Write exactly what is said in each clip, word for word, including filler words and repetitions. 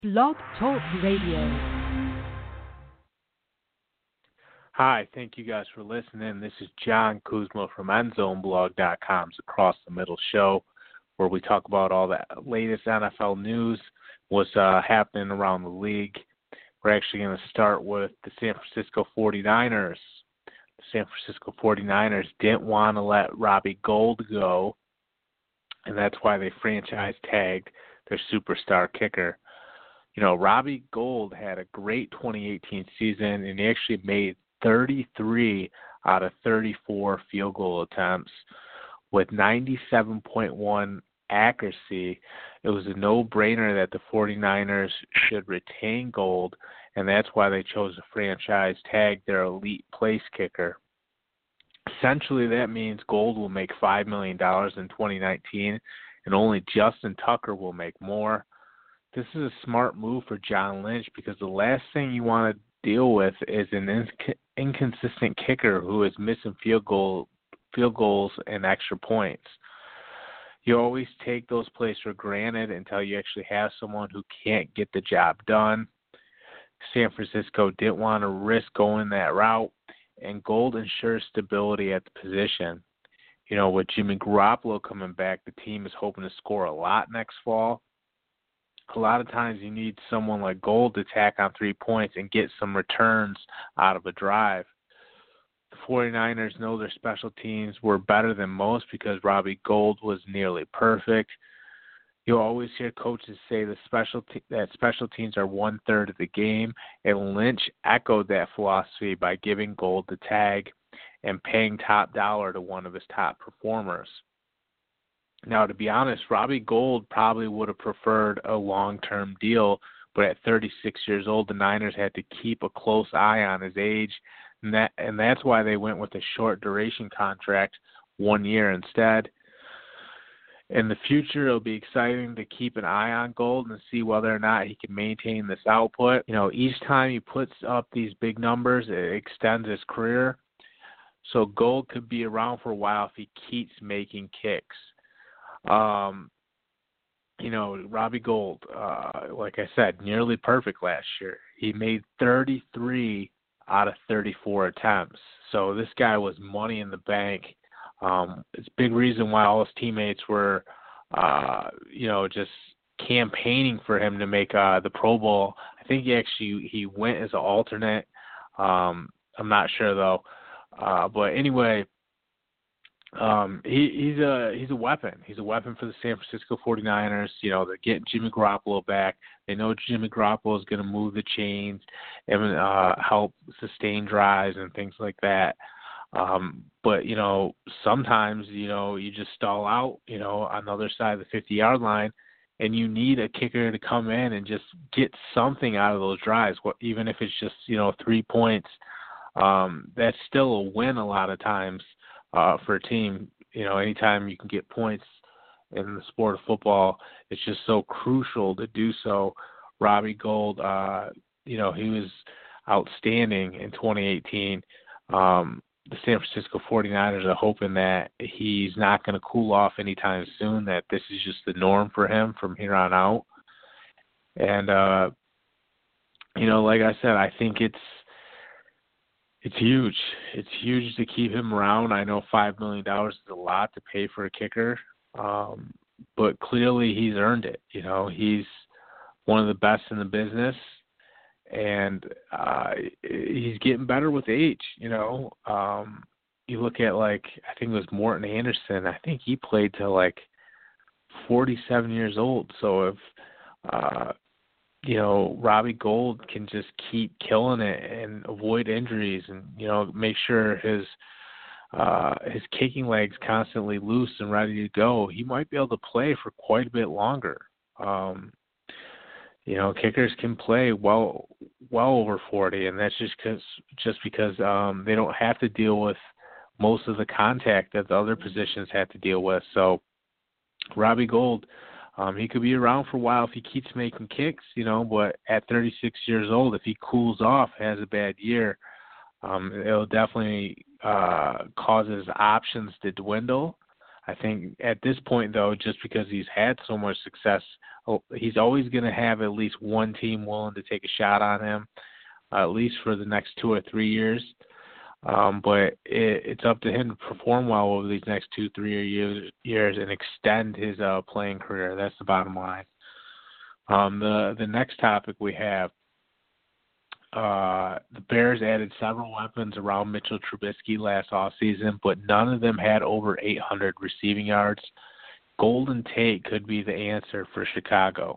Blog Talk Radio. Hi, thank you guys for listening. This is John Kuzma from Endzone Blog dot com's Across the Middle show, where we talk about all the latest N F L news, what's uh, happening around the league. We're actually going to start with the San Francisco forty-niners. The San Francisco forty-niners didn't want to let Robbie Gould go, and that's why they franchise tagged their superstar kicker. You know, Robbie Gould had a great twenty eighteen season, and he actually made thirty-three out of thirty-four field goal attempts with ninety-seven point one accuracy. It was a no-brainer that the forty-niners should retain Gould, and that's why they chose to franchise tag their elite place kicker. Essentially, that means Gould will make five million dollars in twenty nineteen, and only Justin Tucker will make more. This is a smart move for John Lynch because the last thing you want to deal with is an inc- inconsistent kicker who is missing field goal, field goals and extra points. You always take those plays for granted until you actually have someone who can't get the job done. San Francisco didn't want to risk going that route, and Gould ensures stability at the position. You know, with Jimmy Garoppolo coming back, the team is hoping to score a lot next fall. A lot of times you need someone like Gould to tack on three points and get some returns out of a drive. The forty-niners know their special teams were better than most because Robbie Gould was nearly perfect. You'll always hear coaches say the special te- that special teams are one-third of the game, and Lynch echoed that philosophy by giving Gould the tag and paying top dollar to one of his top performers. Now, to be honest, Robbie Gould probably would have preferred a long-term deal, but at thirty-six years old, the Niners had to keep a close eye on his age, and that and that's why they went with a short-duration contract, one year instead. In the future, it'll be exciting to keep an eye on Gould and see whether or not he can maintain this output. You know, each time he puts up these big numbers, it extends his career. So Gould could be around for a while if he keeps making kicks. Um, you know, Robbie Gould, uh, like I said, nearly perfect last year. He made thirty-three out of thirty-four attempts. So this guy was money in the bank. Um, it's a big reason why all his teammates were, uh, you know, just campaigning for him to make uh, the Pro Bowl. I think he actually he went as an alternate. Um, I'm not sure though. Uh, but anyway. Um, he, he's a he's a weapon. He's a weapon for the San Francisco forty-niners. You know, they're getting Jimmy Garoppolo back. They know Jimmy Garoppolo is going to move the chains and uh, help sustain drives and things like that. Um, but, you know, sometimes, you know, you just stall out, you know, on the other side of the fifty-yard line, and you need a kicker to come in and just get something out of those drives, even if it's just, you know, three points. Um, that's still a win a lot of times. Uh, for a team, you know, anytime you can get points in the sport of football, it's just so crucial to do so. Robbie Gould, uh, you know, he was outstanding in twenty eighteen. Um, the San Francisco forty-niners are hoping that he's not going to cool off anytime soon, that this is just the norm for him from here on out. And, uh, you know, like I said, I think it's, It's huge. It's huge to keep him around. I know five million dollars is a lot to pay for a kicker, um, but clearly he's earned it. You know, he's one of the best in the business, and uh, he's getting better with age. You know, um, you look at, like, I think it was Morton Anderson. I think he played till like forty-seven years old. So if uh, you know, Robbie Gould can just keep killing it and avoid injuries and, you know, make sure his uh, his kicking leg's constantly loose and ready to go, he might be able to play for quite a bit longer. Um, you know, kickers can play well well over forty, and that's just cause, just because um, they don't have to deal with most of the contact that the other positions have to deal with. So Robbie Gould, Um, he could be around for a while if he keeps making kicks, you know, but at thirty-six years old, if he cools off, has a bad year, um, it'll definitely uh, cause his options to dwindle. I think at this point, though, just because he's had so much success, he's always going to have at least one team willing to take a shot on him, uh, at least for the next two or three years. Um, but it, it's up to him to perform well over these next two, three years, years and extend his uh, playing career. That's the bottom line. Um, the the next topic we have, uh, the Bears added several weapons around Mitchell Trubisky last offseason, but none of them had over eight hundred receiving yards. Golden Tate could be the answer for Chicago.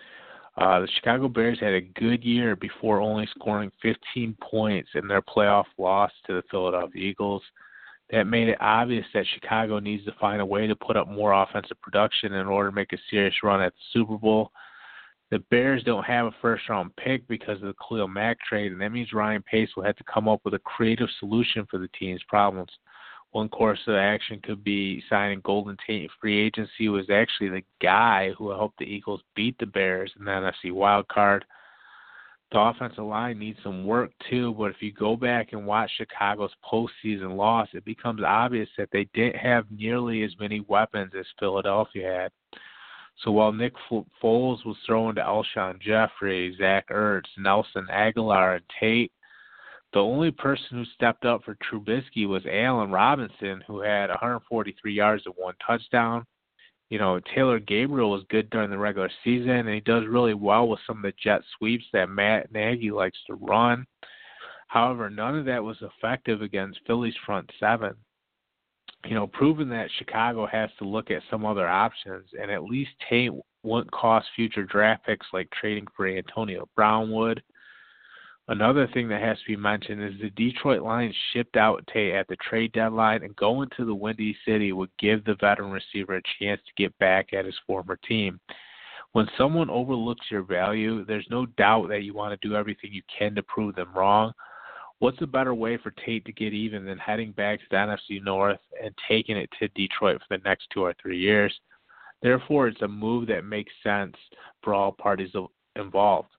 Uh, the Chicago Bears had a good year before only scoring fifteen points in their playoff loss to the Philadelphia Eagles. That made it obvious that Chicago needs to find a way to put up more offensive production in order to make a serious run at the Super Bowl. The Bears don't have a first-round pick because of the Khalil Mack trade, and that means Ryan Pace will have to come up with a creative solution for the team's problems. One course of action could be signing Golden Tate in free agency, who was actually the guy who helped the Eagles beat the Bears in the N F C wild card. The offensive line needs some work too, but if you go back and watch Chicago's postseason loss, it becomes obvious that they didn't have nearly as many weapons as Philadelphia had. So while Nick Foles was throwing to Alshon Jeffrey, Zach Ertz, Nelson Aguilar, and Tate, the only person who stepped up for Trubisky was Allen Robinson, who had one hundred forty-three yards and one touchdown. You know, Taylor Gabriel was good during the regular season, and he does really well with some of the jet sweeps that Matt Nagy likes to run. However, none of that was effective against Philly's front seven. You know, proving that Chicago has to look at some other options, and at least Tate wouldn't cost future draft picks like trading for Antonio Brown would. Another thing that has to be mentioned is the Detroit Lions shipped out Tate at the trade deadline, and going to the Windy City would give the veteran receiver a chance to get back at his former team. When someone overlooks your value, there's no doubt that you want to do everything you can to prove them wrong. What's a better way for Tate to get even than heading back to the N F C North and taking it to Detroit for the next two or three years? Therefore, it's a move that makes sense for all parties involved.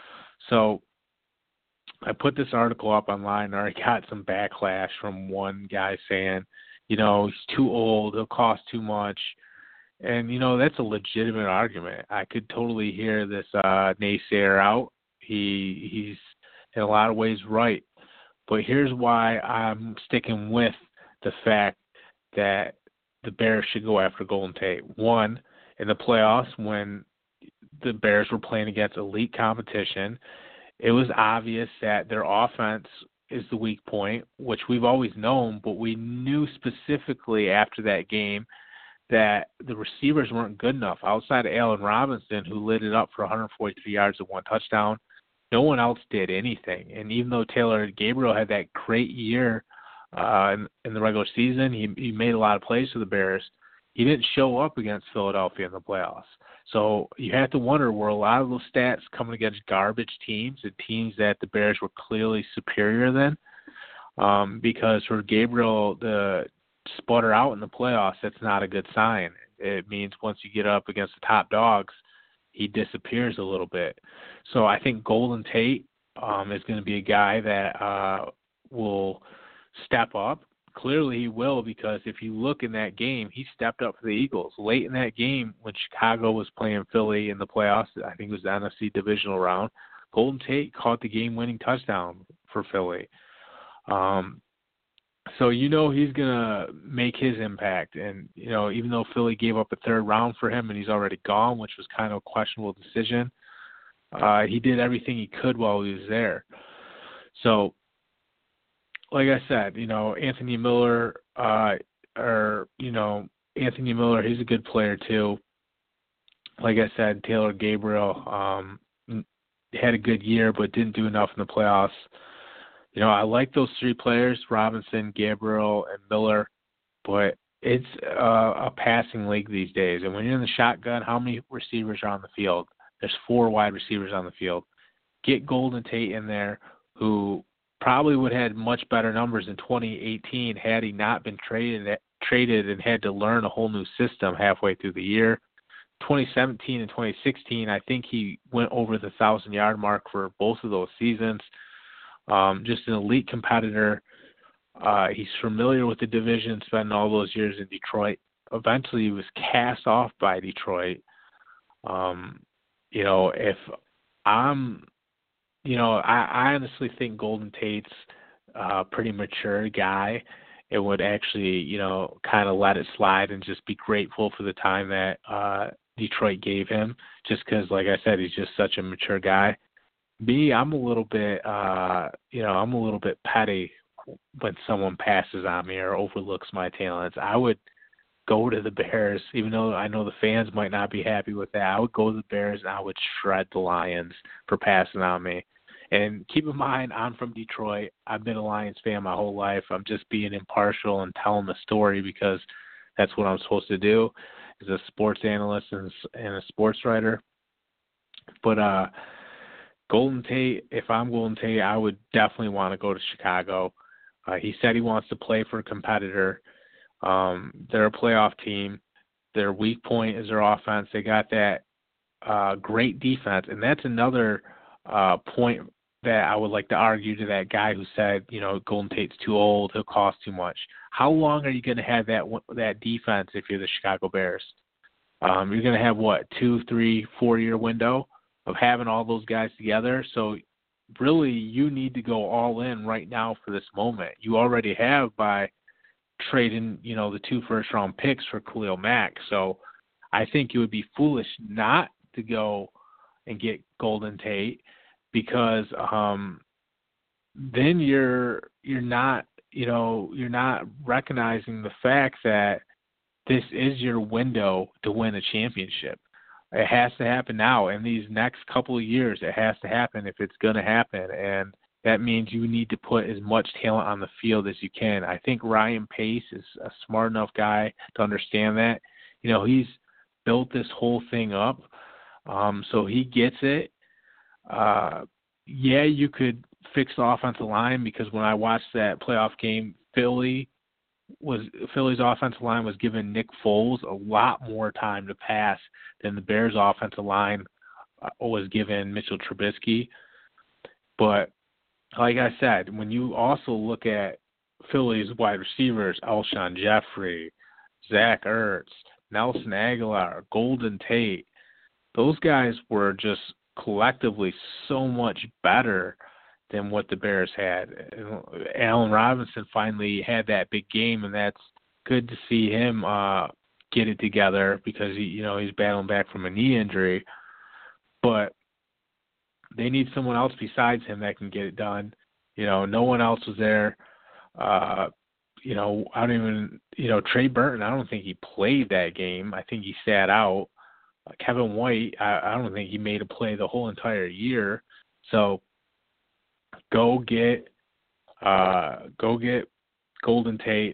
So, I put this article up online, and I already got some backlash from one guy saying, you know, he's too old, he'll cost too much. And, you know, that's a legitimate argument. I could totally hear this uh, naysayer out. He He's in a lot of ways right. But here's why I'm sticking with the fact that the Bears should go after Golden Tate. One, in the playoffs when the Bears were playing against elite competition, it was obvious that their offense is the weak point, which we've always known, but we knew specifically after that game that the receivers weren't good enough. Outside of Allen Robinson, who lit it up for one hundred forty-three yards and one touchdown, no one else did anything. And even though Taylor Gabriel had that great year uh, in, in the regular season, he, he made a lot of plays for the Bears, he didn't show up against Philadelphia in the playoffs. So you have to wonder, were a lot of those stats coming against garbage teams and teams that the Bears were clearly superior than? Um, because for Gabriel to sputter out in the playoffs, that's not a good sign. It means once you get up against the top dogs, he disappears a little bit. So I think Golden Tate um, is going to be a guy that uh, will step up. Clearly he will, because if you look in that game, he stepped up for the Eagles. Late in that game when Chicago was playing Philly in the playoffs, I think it was the N F C divisional round, Golden Tate caught the game-winning touchdown for Philly. Um, so you know he's going to make his impact. And, you know, even though Philly gave up a third round for him and he's already gone, which was kind of a questionable decision, uh, he did everything he could while he was there. So, like I said, you know, Anthony Miller, uh, or, you know, Anthony Miller, he's a good player too. Like I said, Taylor Gabriel um, had a good year but didn't do enough in the playoffs. You know, I like those three players, Robinson, Gabriel, and Miller, but it's uh, a passing league these days. And when you're in the shotgun, how many receivers are on the field? There's four wide receivers on the field. Get Golden Tate in there, who probably would have had much better numbers in twenty eighteen had he not been traded traded and had to learn a whole new system halfway through the year. twenty seventeen and twenty sixteen, I think he went over the one thousand-yard mark for both of those seasons. Um, just an elite competitor. Uh, he's familiar with the division, spending all those years in Detroit. eventually he was cast off by Detroit. Um, you know, if I'm, you know, I, I honestly think Golden Tate's a pretty mature guy and would actually, you know, kind of let it slide and just be grateful for the time that uh, Detroit gave him, just because, like I said, he's just such a mature guy. Me, I'm a little bit, uh, you know, I'm a little bit petty when someone passes on me or overlooks my talents. I would go to the Bears, even though I know the fans might not be happy with that. I would go to the Bears and I would shred the Lions for passing on me. And keep in mind, I'm from Detroit. I've been a Lions fan my whole life. I'm just being impartial and telling the story because that's what I'm supposed to do as a sports analyst and, and a sports writer. But uh, Golden Tate, if I'm Golden Tate, I would definitely want to go to Chicago. Uh, he said he wants to play for a competitor. Um, they're a playoff team. Their weak point is their offense. They got that uh, great defense, and that's another uh, point that I would like to argue to that guy who said, you know, Golden Tate's too old, he'll cost too much. How long are you going to have that that defense if you're the Chicago Bears? Um, you're going to have, what, two, three, four-year window of having all those guys together. So really you need to go all in right now for this moment. You already have by trading, you know, the two first-round picks for Khalil Mack. So I think it would be foolish not to go and get Golden Tate because um, then you're you're not, you know, you're not recognizing the fact that this is your window to win a championship. It has to happen now. In these next couple of years, it has to happen if it's going to happen. And that means you need to put as much talent on the field as you can. I think Ryan Pace is a smart enough guy to understand that. You know, he's built this whole thing up, um, so he gets it. Uh, yeah, you could fix the offensive line because when I watched that playoff game, Philly was Philly's offensive line was giving Nick Foles a lot more time to pass than the Bears' offensive line uh, was giving Mitchell Trubisky. But like I said, when you also look at Philly's wide receivers, Alshon Jeffrey, Zach Ertz, Nelson Aguilar, Golden Tate, those guys were just collectively so much better than what the Bears had. Allen Robinson finally had that big game, and that's good to see him uh, get it together because he, you know, he's battling back from a knee injury. But they need someone else besides him that can get it done. You know, no one else was there. Uh, you know, I don't even, you know, Trey Burton, I don't think he played that game. I think he sat out. Uh, Kevin White, I, I don't think he made a play the whole entire year. So go get, uh, go get Golden Tate.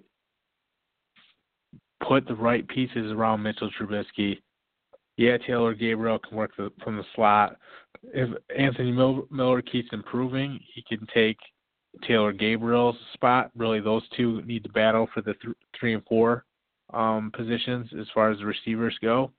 Put the right pieces around Mitchell Trubisky. Yeah, Taylor Gabriel can work the, from the slot. If Anthony Miller keeps improving, he can take Taylor Gabriel's spot. Really, those two need to battle for the th- three and four um, positions as far as the receivers go.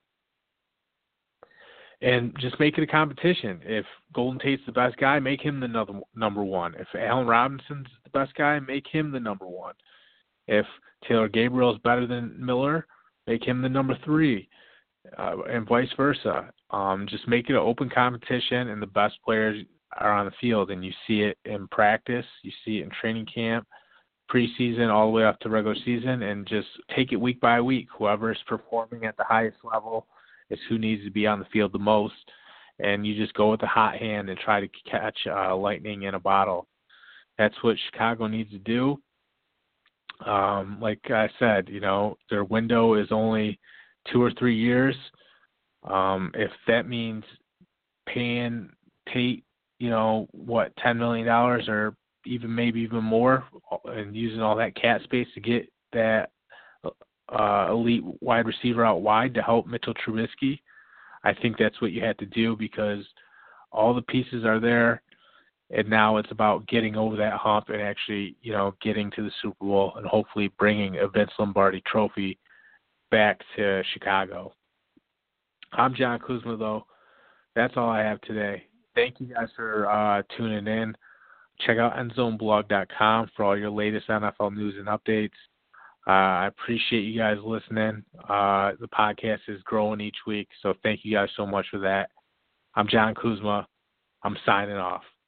And just make it a competition. If Golden Tate's the best guy, make him the number, number one. If Allen Robinson's the best guy, make him the number one. If Taylor Gabriel is better than Miller, make him the number three. Uh, and vice versa. Um, just make it an open competition, and the best players are on the field. And you see it in practice, you see it in training camp, preseason, all the way up to regular season, and just take it week by week. Whoever is performing at the highest level is who needs to be on the field the most. And you just go with the hot hand and try to catch uh, lightning in a bottle. That's what Chicago needs to do. Um, like I said, you know, their window is only two or three years. Um, if that means paying Tate, you know, what, ten million dollars or even maybe even more, and using all that cap space to get that uh, elite wide receiver out wide to help Mitchell Trubisky, I think that's what you have to do because all the pieces are there, and now it's about getting over that hump and actually, you know, getting to the Super Bowl and hopefully bringing a Vince Lombardi trophy back to Chicago. I'm John Kuzma, though. That's all I have today. Thank you guys for uh, tuning in. Check out end zone blog dot com for all your latest N F L news and updates. Uh, I appreciate you guys listening. Uh, the podcast is growing each week, so thank you guys so much for that. I'm John Kuzma. I'm signing off.